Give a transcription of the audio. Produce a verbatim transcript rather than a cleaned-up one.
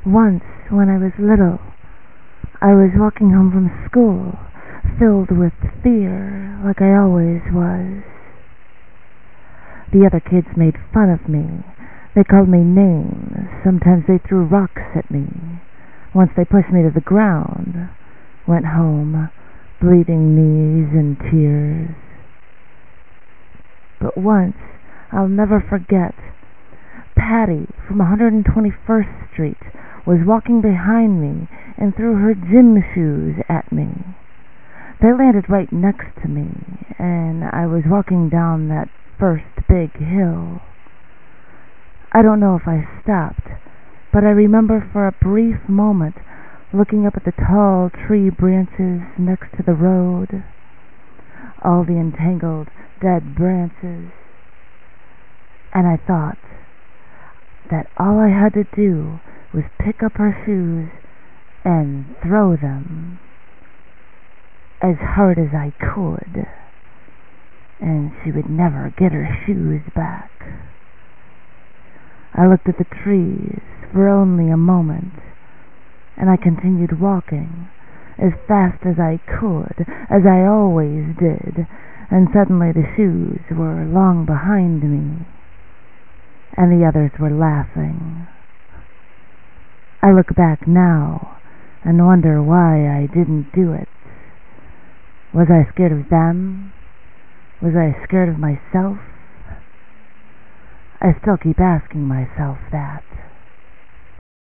Once, when I was little, I was walking home from school, filled with fear, like I always was. The other kids made fun of me. They called me names. Sometimes they threw rocks at me. Once they pushed me to the ground. Went home, bleeding knees and tears. But once, I'll never forget, Patty from one hundred twenty-first Street was walking behind me and threw her gym shoes at me. They landed right next to me, and I was walking down that first big hill. I don't know if I stopped, but I remember for a brief moment looking up at the tall tree branches next to the road, all the entangled dead branches, and I thought that all I had to do was pick up her shoes and throw them as hard as I could, and she would never get her shoes back. I looked at the trees for only a moment, and I continued walking as fast as I could, as I always did, and suddenly the shoes were long behind me, and the others were laughing. I look back now and wonder why I didn't do it. Was I scared of them? Was I scared of myself? I still keep asking myself that.